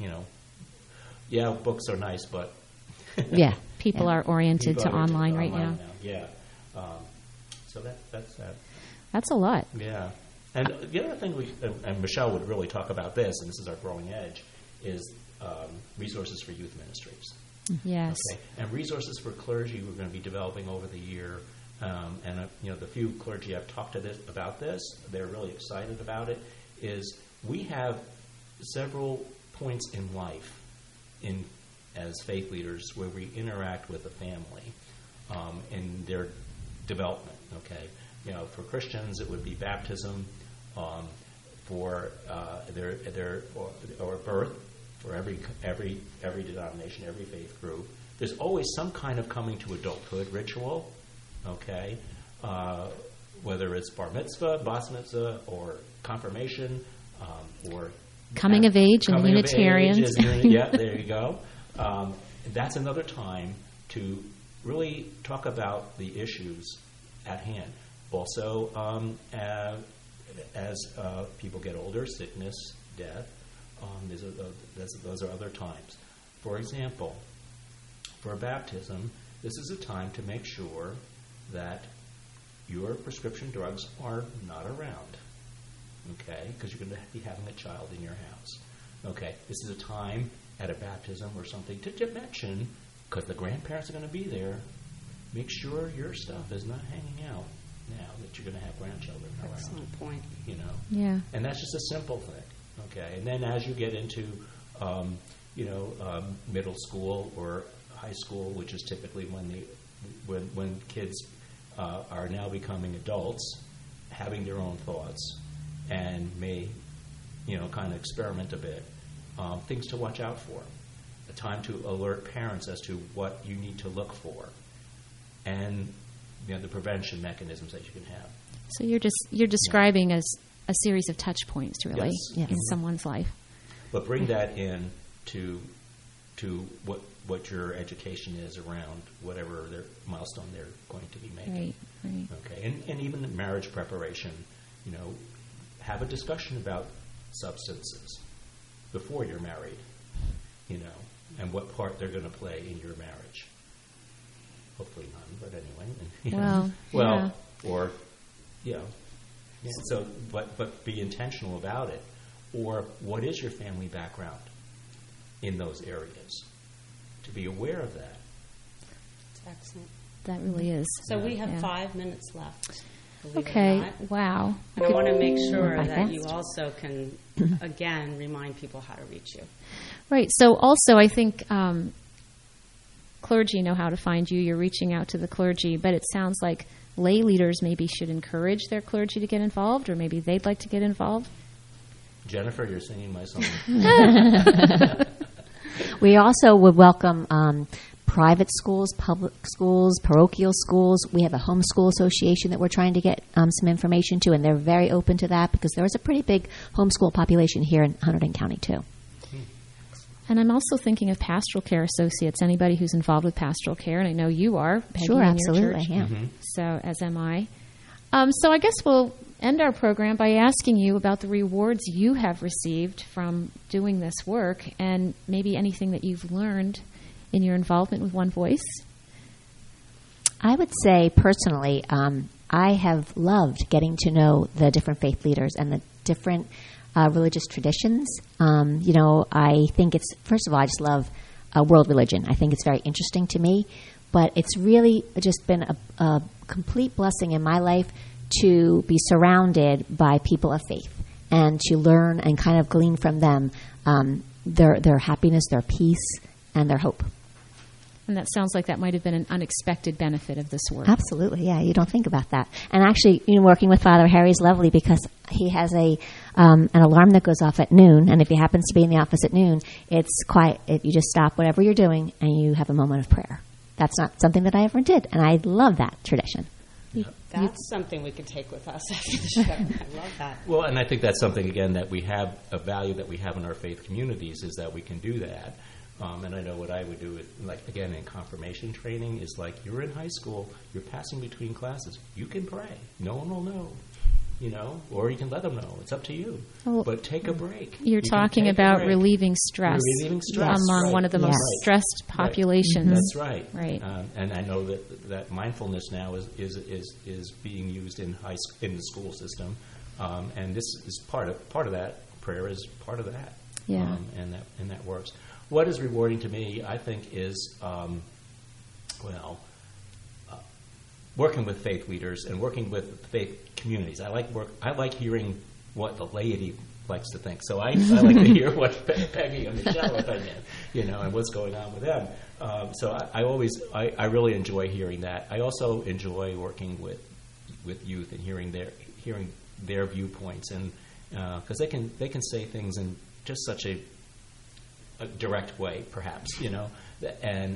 books are nice, but yeah, people are oriented to online right now. Yeah. So that's that. That's a lot. Yeah. And the other thing and Michelle would really talk about this, and this is our growing edge, is resources for youth ministries. Yes. Okay? And resources for clergy we're going to be developing over the year. And the few clergy I've talked to about this, they're really excited about it, is we have several points in life as faith leaders where we interact with the family in their development, okay? For Christians, it would be baptism, for their birth, for every denomination, every faith group. There's always some kind of coming to adulthood ritual, okay? Whether it's bar mitzvah, bas mitzvah, or confirmation, or coming of age and Unitarians. Yeah, there you go. That's another time to really talk about the issues at hand. Also, as people get older, sickness, death, those are other times. For example, for a baptism, this is a time to make sure that your prescription drugs are not around, okay? Because you're going to be having a child in your house. Okay, this is a time at a baptism or something to mention, because the grandparents are going to be there, make sure your stuff is not hanging out now that you're going to have grandchildren around. Excellent point. You know? Yeah. And that's just a simple thing, okay? And then as you get into, middle school or high school, which is typically when kids are now becoming adults, having their own thoughts, and may, kind of experiment a bit, things to watch out for, a time to alert parents as to what you need to look for, and the prevention mechanisms that you can have. So you're describing as a series of touch points, really, Yes. in someone's life. But bring that in to what your education is around whatever their milestone they're going to be making. Right. Okay, and even in marriage preparation, have a discussion about substances before you're married, and what part they're going to play in your marriage. Hopefully none, but anyway. So, but be intentional about it. Or what is your family background in those areas? To be aware of that. That's excellent. That really is. So we have 5 minutes left. Okay. Wow. And I want to make sure that you also can, again, remind people how to reach you. Right. So also I think clergy know how to find you. You're reaching out to the clergy, but it sounds like lay leaders maybe should encourage their clergy to get involved, or maybe they'd like to get involved. Jennifer, you're singing my song. We also would welcome private schools, public schools, parochial schools. We have a homeschool association that we're trying to get some information to, and they're very open to that because there is a pretty big homeschool population here in Hunterdon County, too. And I'm also thinking of pastoral care associates, anybody who's involved with pastoral care, and I know you are, Peggy, sure, in absolutely, your church. yeah. Mm-hmm. So, as am I. So I guess we'll end our program by asking you about the rewards you have received from doing this work, and maybe anything that you've learned in your involvement with One Voice. I would say, personally, I have loved getting to know the different faith leaders and the different religious traditions. I think it's, first of all, I just love world religion. I think it's very interesting to me, but it's really just been a complete blessing in my life to be surrounded by people of faith and to learn and kind of glean from them their happiness, their peace, and their hope. And that sounds like that might have been an unexpected benefit of this work. Absolutely, yeah. You don't think about that. And actually, working with Father Harry is lovely because he has an alarm that goes off at noon, and if he happens to be in the office at noon, it's quiet. You just stop whatever you're doing, and you have a moment of prayer. That's not something that I ever did, and I love that tradition. That's something we could take with us after the show. I love that. Well, and I think that's something, again, that we have, a value that we have in our faith communities is that we can do that. And I know what I would do, again, in confirmation training, is you're in high school, you're passing between classes. You can pray. No one will know, or you can let them know. It's up to you. Well, but take a break. You're talking about relieving stress, among one of the most stressed populations. That's right. Right. And I know that mindfulness now is being used in the school system, and this is part of that. Prayer is part of that. Yeah. And that works. What is rewarding to me, I think, is working with faith leaders and working with faith communities. I like hearing what the laity likes to think. So I like to hear what Peggy and Michelle are thinking, and what's going on with them. So I really enjoy hearing that. I also enjoy working with youth and hearing their viewpoints, and because they can say things in just such a direct way, perhaps, and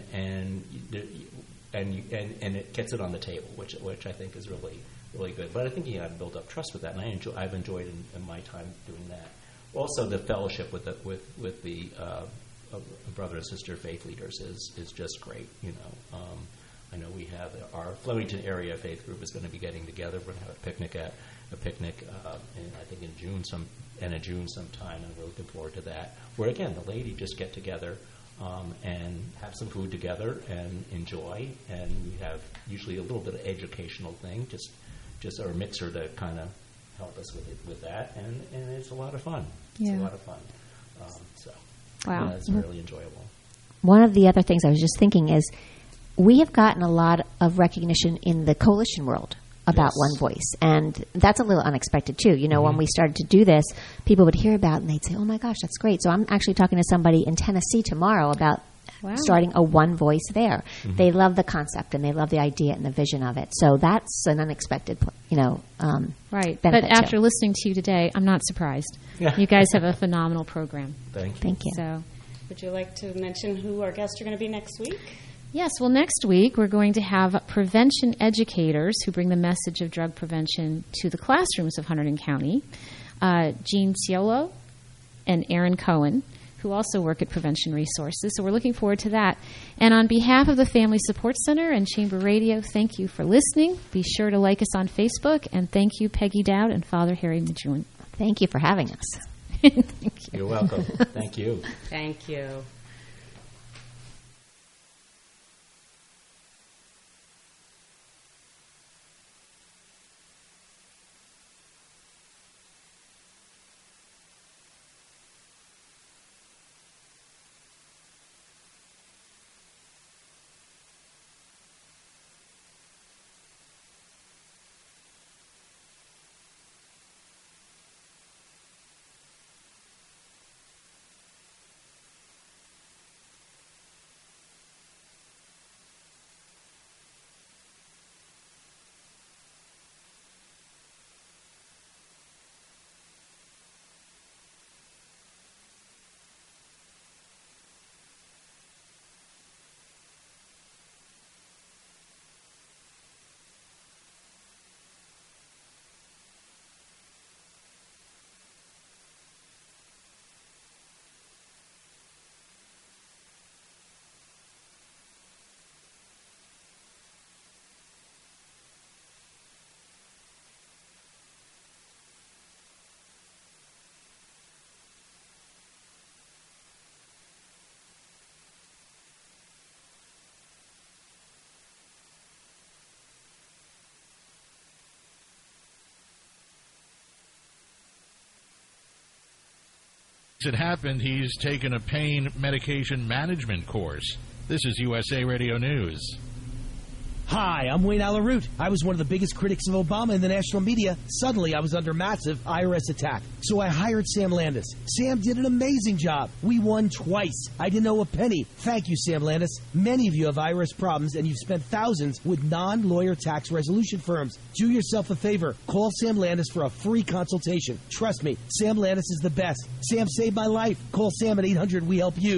it gets it on the table, which I think is really, really good. But I think you have to build up trust with that, and I've enjoyed in my time doing that. Also, the fellowship with the brother and sister faith leaders is just great. I know we have our Flemington area faith group is going to be getting together. We're going to have a picnic, I think in June sometime, and we're looking forward to that. Where again, the laity just get together and have some food together and enjoy, and we have usually a little bit of educational thing, just our mixer to kind of help us with that, and it's a lot of fun. It's a lot of fun. Wow. It's really enjoyable. One of the other things I was just thinking is we have gotten a lot of recognition in the coalition world about One Voice, and that's a little unexpected too. You know, when we started to do this, people would hear about it and they'd say, oh my gosh, that's great. So I'm actually talking to somebody in Tennessee tomorrow about starting a One Voice there. They love the concept and they love the idea and the vision of it. So that's an unexpected, right. benefit But after too. listening to you today, I'm not surprised. Yeah. You guys have a phenomenal program. Thank you. So, Would you like to mention who our guests are going to be next week? yes, well, next week we're going to have prevention educators who bring the message of drug prevention to the classrooms of Hunterdon County. Jean Ciolo and Aaron Cohen, who also work at Prevention Resources. So we're looking forward to that. And on behalf of the Family Support Center and Chamber Radio, thank you for listening. Be sure to like us on Facebook. And thank you, Peggy Dowd and Father Harry Majun. Thank you for having us. Thank you. You're welcome. Thank you. Thank you. It happened, he's taken a pain medication management course. This is USA Radio News. Hi, I'm Wayne Alaroot. I was one of the biggest critics of Obama in the national media. Suddenly, I was under massive IRS attack. So I hired Sam Landis. Sam did an amazing job. We won twice. I didn't owe a penny. Thank you, Sam Landis. Many of you have IRS problems, and you've spent thousands with non-lawyer tax resolution firms. Do yourself a favor. Call Sam Landis for a free consultation. Trust me, Sam Landis is the best. Sam saved my life. Call Sam at 800-WE-HELP-YOU.